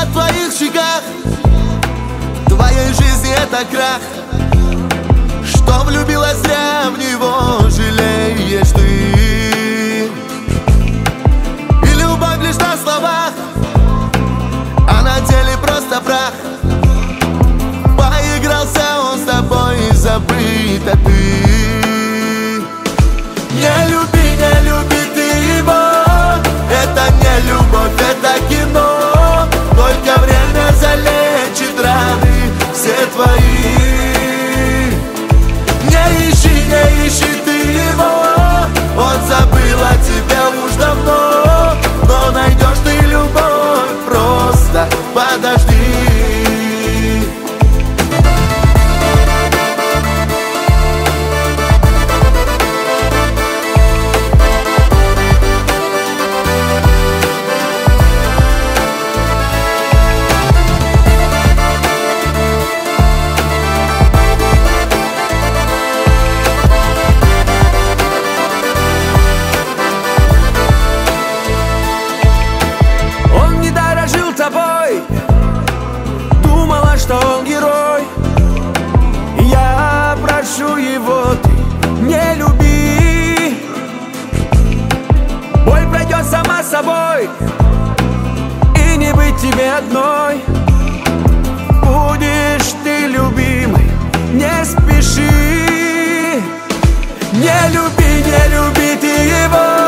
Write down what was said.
твоих щеках. В твоей жизни это крах, что влюбилась зря в него, жалеешь ты. И любовь лишь на словах, а на деле просто прах. Поигрался он с тобой, и забыт, а ты не люби ты его. Это не любовь, это кино. Только время залечит раны все твои. Не ищи ты его, он забыл о тебе уж давно. Но найдешь ты любовь, просто подожди. Думала, что он герой. Я прошу его, ты не люби. Боль пройдет сама собой, и не быть тебе одной. Будешь ты любимой, не спеши. Не люби ты его.